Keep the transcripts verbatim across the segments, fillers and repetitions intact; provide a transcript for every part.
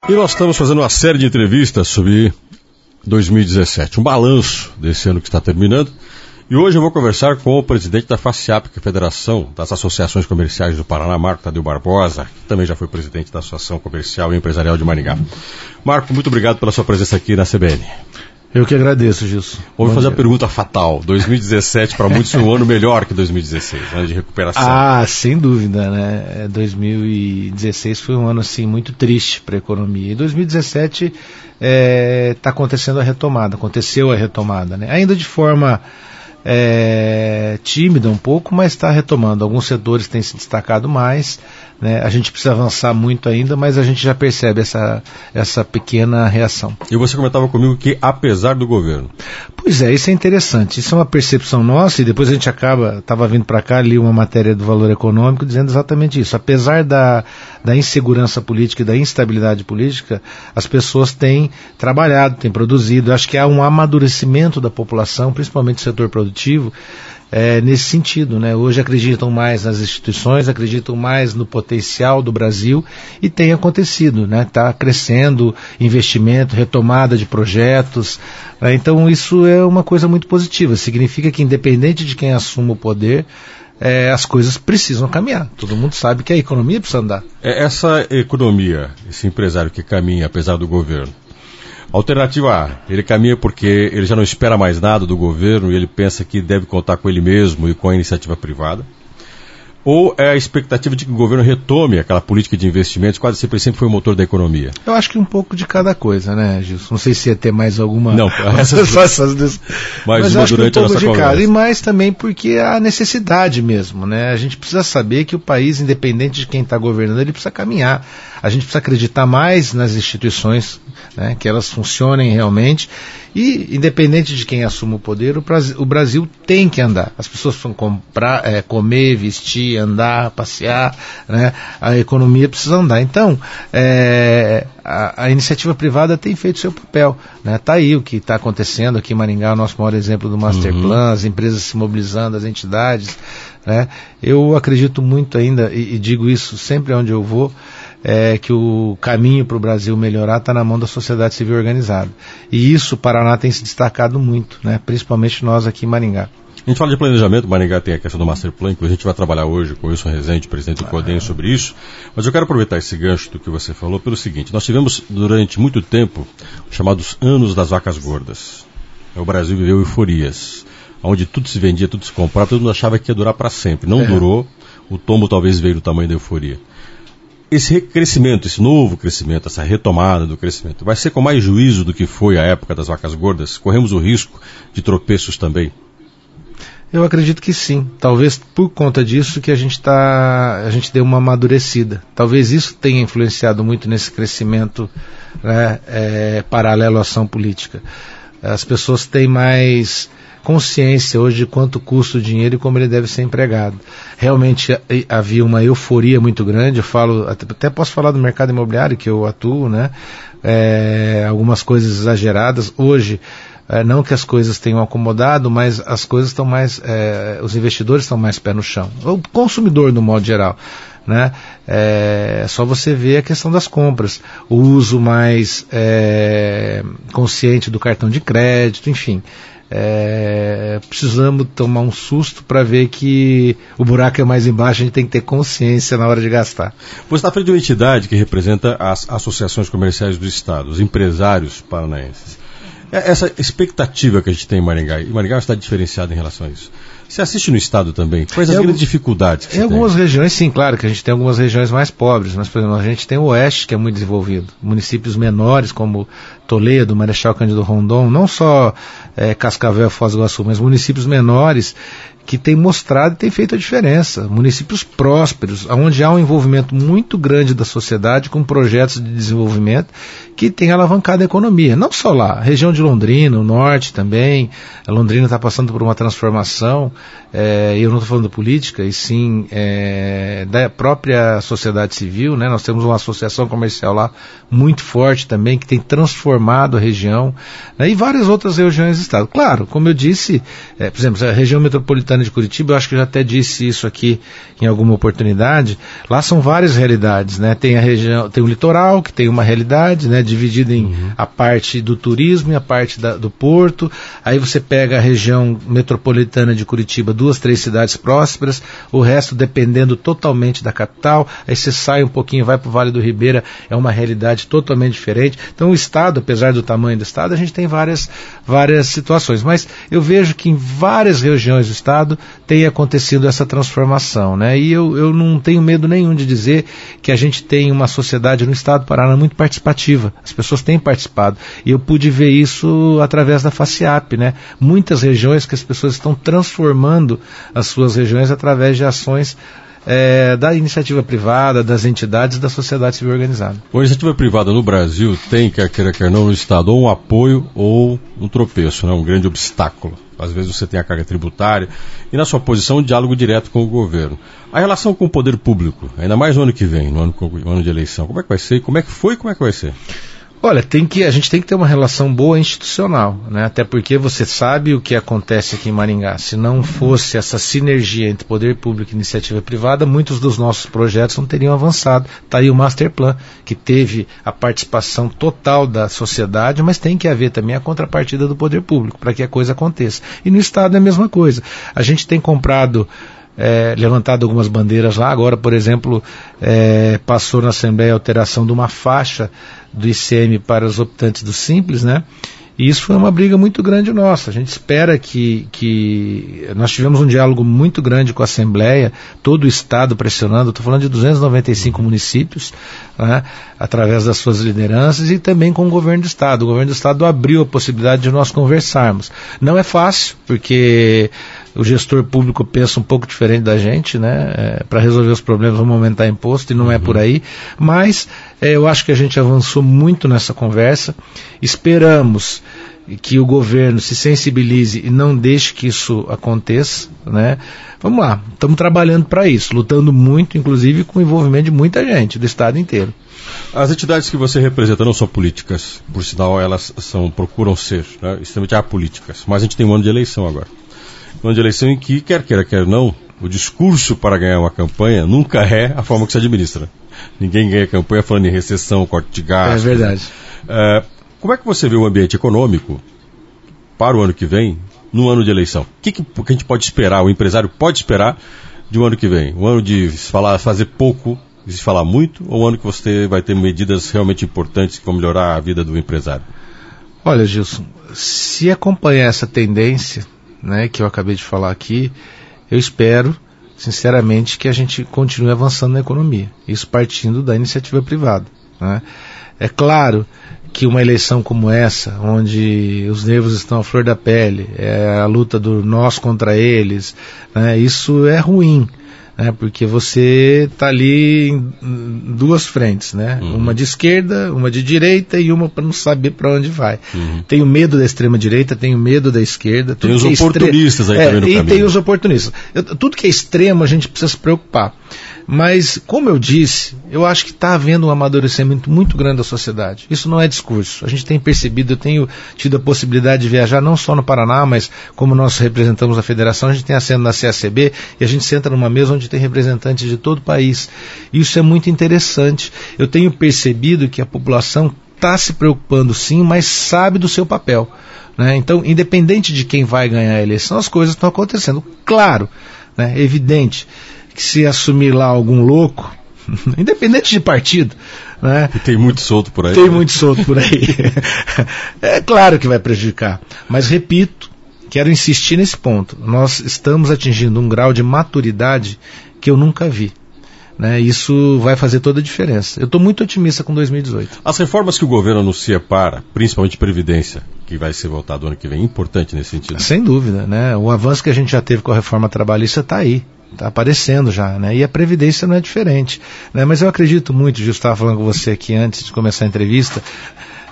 E nós estamos fazendo uma série de entrevistas sobre dois mil e dezessete, um balanço desse ano que está terminando. E hoje eu vou conversar com o presidente da FACIAP, que é a Federação das Associações Comerciais do Paraná, Marco Tadeu Barbosa, que também já foi presidente da Associação Comercial e Empresarial de Maringá. Marco, muito obrigado pela sua presença aqui na C B N. Eu que agradeço, Gilson. Vamos fazer a pergunta fatal. dois mil e dezessete, para muitos, foi um ano melhor que dois mil e dezesseis, ano de recuperação. Ah, sem dúvida, né? dois mil e dezesseis foi um ano, assim, muito triste para a economia. E dois mil e dezessete está é, acontecendo a retomada, aconteceu a retomada, né? Ainda de forma é, tímida um pouco, mas está retomando. Alguns setores têm se destacado mais, né? A gente precisa avançar muito ainda, mas a gente já percebe essa, essa pequena reação. E você comentava comigo que apesar do governo... Pois é, isso é interessante, isso é uma percepção nossa, e depois a gente acaba, estava vindo para cá, li uma matéria do Valor Econômico dizendo exatamente isso. Apesar da, da insegurança política e da instabilidade política, as pessoas têm trabalhado, têm produzido. Eu acho que há um amadurecimento da população, principalmente do setor produtivo, É, nesse sentido, né? Hoje acreditam mais nas instituições, acreditam mais no potencial do Brasil, e tem acontecido, né? Está crescendo investimento, retomada de projetos, né? Então isso é uma coisa muito positiva, significa que independente de quem assuma o poder, é, as coisas precisam caminhar. Todo mundo sabe que a economia precisa andar. É essa economia, esse empresário que caminha apesar do governo, alternativa A, ele caminha porque ele já não espera mais nada do governo e ele pensa que deve contar com ele mesmo e com a iniciativa privada. Ou é a expectativa de que o governo retome aquela política de investimentos, quase sempre, sempre foi o motor da economia? Eu acho que um pouco de cada coisa, né, Gilson? Não sei se ia ter mais alguma... Não, essas, essas... mais mas uma acho durante que um a pouco nossa de conversa. cada. E mais também porque há necessidade mesmo, né? A gente precisa saber que o país, independente de quem está governando, ele precisa caminhar. A gente precisa acreditar mais nas instituições, né, que elas funcionem realmente. E, independente de quem assuma o poder, o Brasil, o Brasil tem que andar. As pessoas precisam comprar, é, comer, vestir, andar, passear, né? A economia precisa andar. Então, é, a, a iniciativa privada tem feito seu papel, né? Está aí o que está acontecendo aqui em Maringá, o nosso maior exemplo do Master uhum. Plan, as empresas se mobilizando, as entidades, né? Eu acredito muito ainda, e, e digo isso sempre onde eu vou, É, que o caminho para o Brasil melhorar está na mão da sociedade civil organizada. E isso o Paraná tem se destacado muito, né? Principalmente nós aqui em Maringá. A gente fala de planejamento, Maringá tem a questão do Master Plan, inclusive a gente vai trabalhar hoje com o Wilson Rezende, presidente do CODEM, sobre isso, mas eu quero aproveitar esse gancho do que você falou pelo seguinte: nós tivemos durante muito tempo os chamados anos das vacas gordas. O Brasil viveu euforias, onde tudo se vendia, tudo se comprava, todo mundo achava que ia durar para sempre. Não é. durou, o tombo talvez veio do tamanho da euforia. Esse crescimento, esse novo crescimento, essa retomada do crescimento, vai ser com mais juízo do que foi a época das vacas gordas? Corremos o risco de tropeços também? Eu acredito que sim. Talvez por conta disso que a gente tá, a gente deu uma amadurecida. Talvez isso tenha influenciado muito nesse crescimento, né, é, paralelo à ação política. As pessoas têm mais consciência hoje de quanto custa o dinheiro e como ele deve ser empregado. Realmente havia uma euforia muito grande. Eu falo, até posso falar do mercado imobiliário que eu atuo, né? É, algumas coisas exageradas. Hoje, é, não que as coisas tenham acomodado, mas as coisas estão mais, é, os investidores estão mais pé no chão. O consumidor, no modo geral, né? É só você ver a questão das compras, o uso mais é, consciente do cartão de crédito, enfim. É, precisamos tomar um susto para ver que o buraco é mais embaixo. A gente tem que ter consciência na hora de gastar. Você está frente de uma entidade que representa as associações comerciais do Estado, os empresários paranaenses. Essa expectativa que a gente tem em Maringá, e Maringá é uma cidade diferenciada em relação a isso. Você assiste no Estado também? Quais as é, grandes dificuldades que Em algumas tem? regiões, sim, claro que a gente tem algumas regiões mais pobres, mas, por exemplo, a gente tem o Oeste, que é muito desenvolvido. Municípios menores, como Toledo, Marechal Cândido Rondon, não só é, Cascavel, Foz do Iguaçu, mas municípios menores que têm mostrado e têm feito a diferença. Municípios prósperos, onde há um envolvimento muito grande da sociedade com projetos de desenvolvimento que têm alavancado a economia. Não só lá, a região de Londrina, o norte também. A Londrina está passando por uma transformação. é, eu não estou falando da política, e sim é, da própria sociedade civil, né? Nós temos uma associação comercial lá muito forte também, que tem transformado a região, né? E várias outras regiões do estado. Claro, como eu disse, é, por exemplo, a região metropolitana de Curitiba, eu acho que eu já até disse isso aqui em alguma oportunidade, lá são várias realidades, né? Tem a região, tem o litoral, que tem uma realidade, né? Dividida em uhum. a parte do turismo e a parte da, do porto. Aí você pega a região metropolitana de Curitiba, duas, três cidades prósperas, o resto dependendo totalmente da capital. Aí você sai um pouquinho, vai para o Vale do Ribeira, é uma realidade totalmente diferente. Então o estado, apesar do tamanho do estado, a gente tem várias, várias situações, mas eu vejo que em várias regiões do estado tem acontecido essa transformação, né? E eu, eu não tenho medo nenhum de dizer que a gente tem uma sociedade no estado do Paraná muito participativa. As pessoas têm participado, e eu pude ver isso através da FACIAP, né? Muitas regiões que as pessoas estão transformando as suas regiões através de ações É, da iniciativa privada, das entidades, da sociedade civil organizada. A iniciativa privada no Brasil tem, quer queira, quer não, no Estado, ou um apoio ou um tropeço, né? Um grande obstáculo. Às vezes você tem a carga tributária e, na sua posição, um diálogo direto com o governo. A relação com o poder público, ainda mais no ano que vem, no ano, no ano de eleição, como é que vai ser? Como é que foi e como é que vai ser? Olha, tem que, a gente tem que ter uma relação boa institucional, né? Até porque você sabe o que acontece aqui em Maringá. Se não fosse essa sinergia entre poder público e iniciativa privada, muitos dos nossos projetos não teriam avançado. Está aí o Master Plan, que teve a participação total da sociedade, mas tem que haver também a contrapartida do poder público para que a coisa aconteça. E no Estado é a mesma coisa. A gente tem comprado... É, levantado algumas bandeiras lá. Agora, por exemplo, é, passou na Assembleia a alteração de uma faixa do I C M para os optantes do Simples, né? E isso foi uma briga muito grande nossa. A gente espera que, que... Nós tivemos um diálogo muito grande com a Assembleia, todo o Estado pressionando. Estou falando de duzentos e noventa e cinco municípios, né, através das suas lideranças, e também com o governo do Estado. O governo do Estado abriu a possibilidade de nós conversarmos. Não é fácil, porque o gestor público pensa um pouco diferente da gente, né? É, para resolver os problemas vamos aumentar imposto, e não uhum. é por aí. Mas é, eu acho que a gente avançou muito nessa conversa. Esperamos que o governo se sensibilize e não deixe que isso aconteça, né? Vamos lá, estamos trabalhando para isso, lutando muito, inclusive com o envolvimento de muita gente, do estado inteiro. As entidades que você representa não são políticas, por sinal elas são, procuram ser, né, extremamente apolíticas, mas a gente tem um ano de eleição agora. Um ano de eleição em que, quer queira, quer não, o discurso para ganhar uma campanha nunca é a forma que se administra. Ninguém ganha campanha falando em recessão, corte de gastos. É verdade. É, como é que você vê o ambiente econômico para o ano que vem, no ano de eleição? O que, que, que a gente pode esperar, o empresário pode esperar de um ano que vem? Um ano de falar, fazer pouco, de se falar muito, ou um ano que você vai ter medidas realmente importantes que vão melhorar a vida do empresário? Olha, Gilson, se acompanhar essa tendência, né, que eu acabei de falar aqui, eu espero, sinceramente, que a gente continue avançando na economia. Isso partindo da iniciativa privada, né? É claro que uma eleição como essa, onde os nervos estão à flor da pele, é a luta do nós contra eles, né, isso é ruim, né, porque você está ali em duas frentes, né, uhum. uma de esquerda, uma de direita e uma para não saber para onde vai. Uhum. Tenho medo da extrema direita, tenho medo da esquerda. Tem os oportunistas estre... aí é, também no e caminho. E tem os oportunistas. Eu, tudo que é extremo a gente precisa se preocupar. Mas, como eu disse, eu acho que está havendo um amadurecimento muito grande da sociedade. Isso não é discurso. A gente tem percebido, eu tenho tido a possibilidade de viajar não só no Paraná, mas como nós representamos a federação, a gente tem assento na C A C B e a gente senta numa mesa onde tem representantes de todo o país. Isso é muito interessante. Eu tenho percebido que a população está se preocupando sim, mas sabe do seu papel, né? Então, independente de quem vai ganhar a eleição, as coisas estão acontecendo. Claro, né, evidente que se assumir lá algum louco, independente de partido, né? E tem muito solto por aí. Tem né? muito solto por aí. É claro que vai prejudicar. Mas, repito, quero insistir nesse ponto. Nós estamos atingindo um grau de maturidade que eu nunca vi, né? Isso vai fazer toda a diferença. Eu estou muito otimista com dois mil e dezoito. As reformas que o governo anuncia para, principalmente Previdência, que vai ser votado ano que vem, importante nesse sentido. Sem dúvida, né? O avanço que a gente já teve com a reforma trabalhista está aí. Está aparecendo já, né? E a Previdência não é diferente, né? Mas eu acredito muito, Gil, estava falando com você aqui antes de começar a entrevista,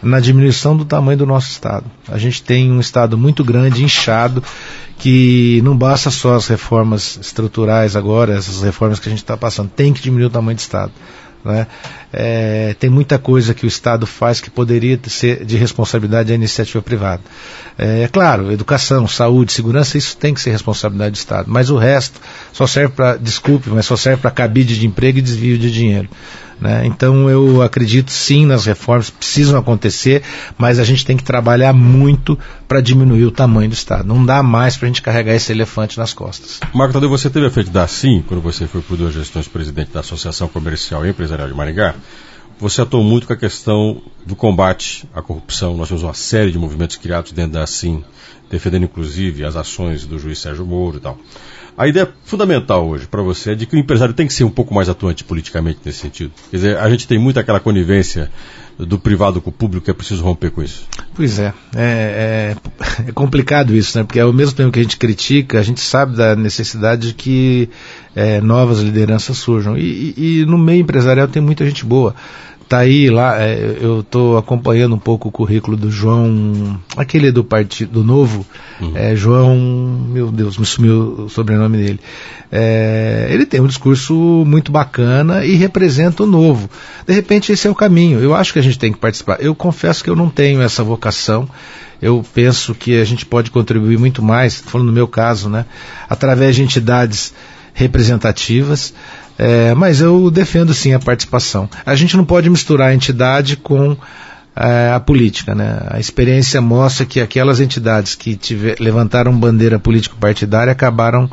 na diminuição do tamanho do nosso Estado. A gente tem um Estado muito grande, inchado, que não basta só as reformas estruturais agora, essas reformas que a gente está passando, tem que diminuir o tamanho do Estado. Né? É, tem muita coisa que o Estado faz que poderia ser de responsabilidade da iniciativa privada. É, é claro, educação, saúde, segurança, isso tem que ser responsabilidade do Estado, mas o resto só serve para, desculpe, mas só serve para cabide de emprego e desvio de dinheiro. Né? Então eu acredito sim nas reformas, precisam acontecer, mas a gente tem que trabalhar muito para diminuir o tamanho do Estado. Não dá mais para a gente carregar esse elefante nas costas. Marco Tadeu, você teve a frente da ASIM, quando você foi por duas gestões presidente da Associação Comercial e Empresarial de Maringá. Você atuou muito com a questão do combate à corrupção. Nós temos uma série de movimentos criados dentro da ASIM, defendendo inclusive as ações do juiz Sérgio Moro e tal. A ideia fundamental hoje para você é de que o empresário tem que ser um pouco mais atuante politicamente nesse sentido. Quer dizer, a gente tem muito aquela conivência do privado com o público, que é preciso romper com isso. Pois é, é, é, é complicado isso, né? Porque ao mesmo tempo que a gente critica, a gente sabe da necessidade de que é, novas lideranças surjam. E, e, e no meio empresarial tem muita gente boa. Tá aí lá, é, eu estou acompanhando um pouco o currículo do João, aquele do Partido do Novo, uhum. é, João, meu Deus, me sumiu o sobrenome dele. É, ele tem um discurso muito bacana e representa o novo. De repente esse é o caminho. Eu acho que a gente tem que participar. Eu confesso que eu não tenho essa vocação. Eu penso que a gente pode contribuir muito mais, falando no meu caso, né, através de entidades representativas. É, mas eu defendo sim a participação. A gente não pode misturar a entidade com é, a política, né? A experiência mostra que aquelas entidades que tiver, levantaram bandeira político-partidária acabaram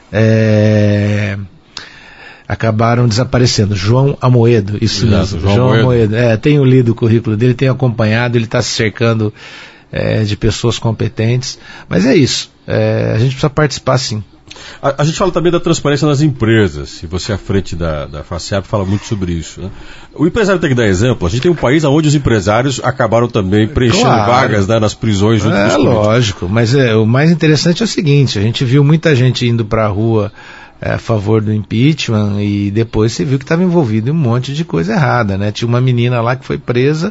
é, acabaram desaparecendo. João Amoedo, isso mesmo, João, João Amoedo. Amoedo. É, tenho lido o currículo dele, tenho acompanhado, ele está se cercando é, de pessoas competentes, mas é isso, é, a gente precisa participar sim. A, a gente fala também da transparência nas empresas, e você à frente da, da FACEAP fala muito sobre isso. Né? O empresário tem que dar exemplo. A gente tem um país onde os empresários acabaram também preenchendo claro. vagas, né, nas prisões junto é, com os políticos. Lógico, mas é, o mais interessante é o seguinte, a gente viu muita gente indo para a rua é, a favor do impeachment e depois você viu que estava envolvido em um monte de coisa errada, né? Tinha uma menina lá que foi presa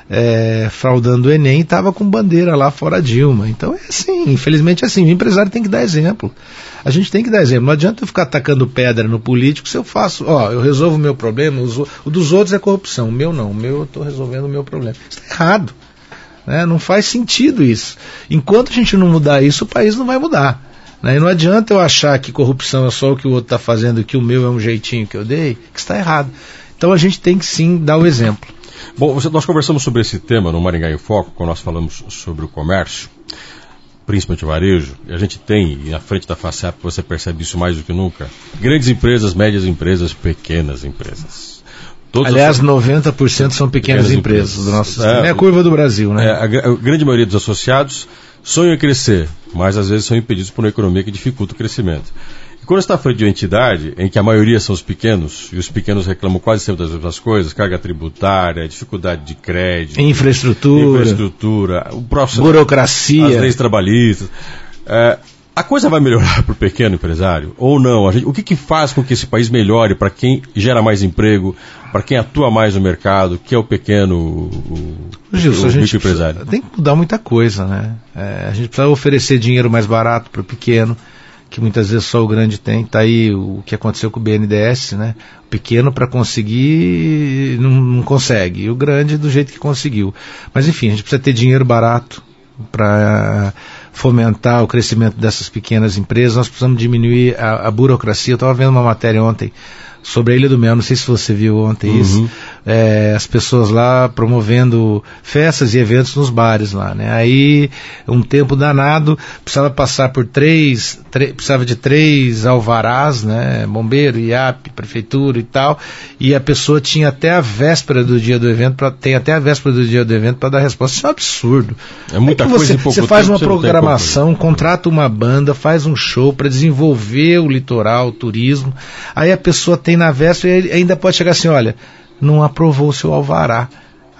é, fraudando o Enem e estava com bandeira lá fora Dilma. Então é assim, infelizmente é assim, o empresário tem que dar exemplo. A gente tem que dar exemplo. Não adianta eu ficar atacando pedra no político se eu faço, ó, eu resolvo o meu problema, os, o dos outros é corrupção, o meu não, o meu eu estou resolvendo o meu problema. Isso está errado. Né? Não faz sentido isso. Enquanto a gente não mudar isso, o país não vai mudar. Né? E não adianta eu achar que corrupção é só o que o outro está fazendo e que o meu é um jeitinho que eu dei, que está errado. Então a gente tem que sim dar o exemplo. Bom, você, nós conversamos sobre esse tema no Maringá em Foco, quando nós falamos sobre o comércio, principalmente o varejo, e a gente tem, e na frente da FACEAP você percebe isso mais do que nunca, grandes empresas, médias empresas, pequenas empresas. Todas Aliás, as... noventa por cento são pequenas, pequenas empresas, empresas do nosso sistema. É, é a curva do Brasil, né? É, a, a grande maioria dos associados sonham em crescer, mas às vezes são impedidos por uma economia que dificulta o crescimento. E quando você está à frente de uma entidade em que a maioria são os pequenos, e os pequenos reclamam quase sempre das mesmas coisas, carga tributária, dificuldade de crédito, infraestrutura, infraestrutura o próprio, burocracia, as leis trabalhistas, é, a coisa vai melhorar para o pequeno empresário ou não? A gente, o que, que faz com que esse país melhore para quem gera mais emprego, para quem atua mais no mercado, que é o pequeno, o, Gilson, o a gente empresário? Precisa, tem que mudar muita coisa, né? É, a gente precisa oferecer dinheiro mais barato para o pequeno, que muitas vezes só o grande tem. Está aí o que aconteceu com o B N D E S, né? O pequeno para conseguir não, não consegue, e o grande do jeito que conseguiu. Mas enfim, a gente precisa ter dinheiro barato para fomentar o crescimento dessas pequenas empresas. Nós precisamos diminuir a, a burocracia. Eu estava vendo uma matéria ontem sobre a Ilha do Mel, não sei se você viu ontem uhum. isso, é, as pessoas lá promovendo festas e eventos nos bares lá, né? Aí, um tempo danado, precisava passar por três, três precisava de três alvarás, né? Bombeiro, I A P, prefeitura e tal, e a pessoa tinha até a véspera do dia do evento, pra, tem até a véspera do dia do evento para dar resposta. Isso é um absurdo. É muita coisa você, em pouco você faz tempo, uma programação, contrata uma banda, faz um show para desenvolver o litoral, o turismo, aí a pessoa tem na véspera e ainda pode chegar assim, olha, não aprovou o seu alvará.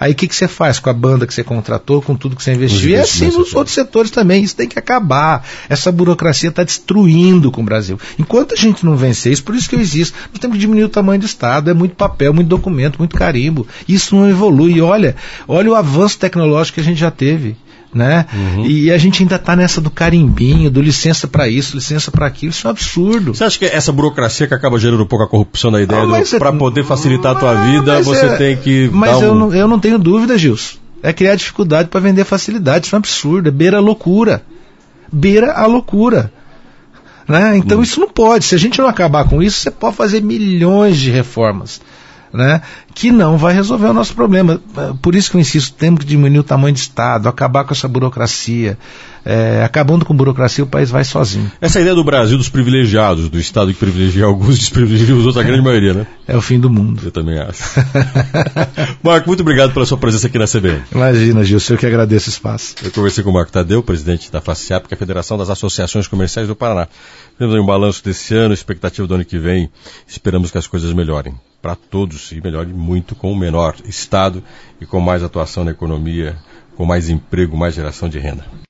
Aí o que, que você faz com a banda que você contratou, com tudo que você investiu? E é assim nos outros setores também, isso tem que acabar. Essa burocracia está destruindo com o Brasil. Enquanto a gente não vencer isso, por isso que eu existo, nós temos que diminuir o tamanho do Estado, é muito papel, muito documento, muito carimbo. Isso não evolui. E olha, olha o avanço tecnológico que a gente já teve. Né? Uhum. E a gente ainda está nessa do carimbinho, do licença para isso, licença para aquilo, isso é um absurdo. Você acha que essa burocracia que acaba gerando um pouco a corrupção da ideia, ah, para poder facilitar mas, a tua vida, você é, tem que mas dar um... eu, não, eu não tenho dúvida, Gilson, é criar dificuldade para vender facilidade, isso é um absurdo, é beira a loucura, beira a loucura. Né? Então hum. isso não pode, se a gente não acabar com isso, você pode fazer milhões de reformas, né, que não vai resolver o nosso problema. Por isso que eu insisto, temos que diminuir o tamanho do Estado, acabar com essa burocracia. É, acabando com burocracia, o país vai sozinho. Essa ideia do Brasil dos privilegiados, do Estado que privilegia alguns, desprivilegia os outros, a grande maioria, né? É o fim do mundo. Eu também acho. Marco, muito obrigado pela sua presença aqui na C B N. Imagina, Gilson, eu que agradeço o espaço. Eu conversei com o Marco Tadeu, presidente da FACEAP, que é a Federação das Associações Comerciais do Paraná. Temos aí um balanço desse ano, expectativa do ano que vem, esperamos que as coisas melhorem para todos e melhorem muito com o menor Estado e com mais atuação na economia, com mais emprego, mais geração de renda.